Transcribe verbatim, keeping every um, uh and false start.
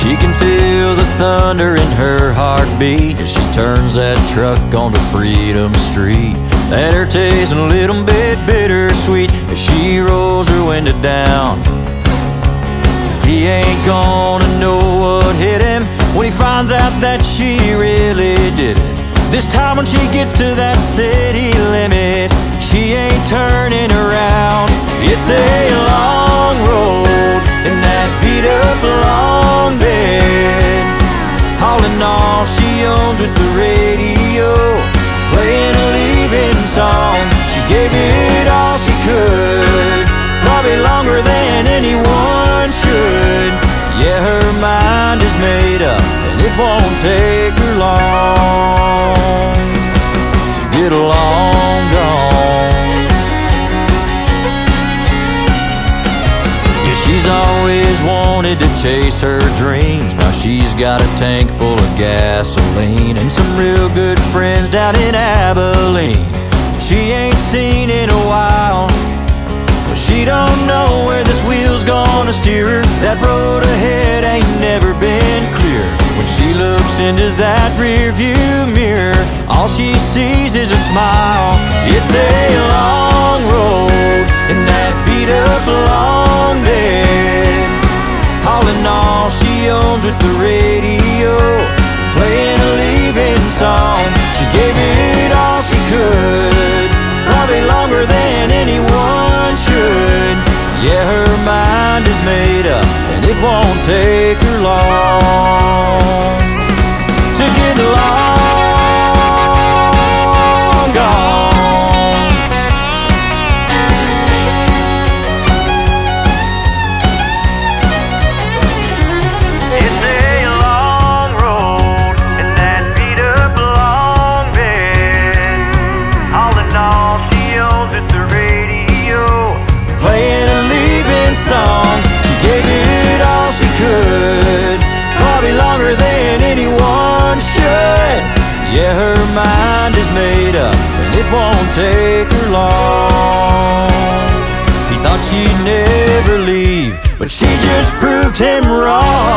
She can feel the thunder in her heartbeat as she turns that truck onto Freedom Street. That her tastes a little bit bittersweet as she rolls her window down. He ain't gonna know what hit him when he finds out that she really did it. This time when she gets to that city limit, she ain't turning around. It's a long road in that beat up long bed. All in all, she owns with the radio, playing a leaving song. She gave it all she could, probably longer than anyone should. Yeah, her mind is made up, and it won't take her long to get along gone. Yeah, she's always wanted to chase her dreams. Now she's got a tank full of gasoline and some real good friends down in Abilene she ain't seen in a while. But she don't know where this wheel's gonna steer her. That road ahead ain't never been clear. When she looks into that rear view mirror, all she sees is a smile. It's a long road in that beat up long bed. All in all, she owns with the radio, playing a leaving song. She gave it all she could, probably longer than anyone should. Yeah, her mind is made up, and it won't take her long to get long gone. It's a long road in that beat up long bed. All in all, she owns with the radio, playing a leaving song. She gave it all she could, probably longer than anyone should. Yeah, her mind is made up, and it won't take her long. He thought she'd never leave, but she just proved him wrong.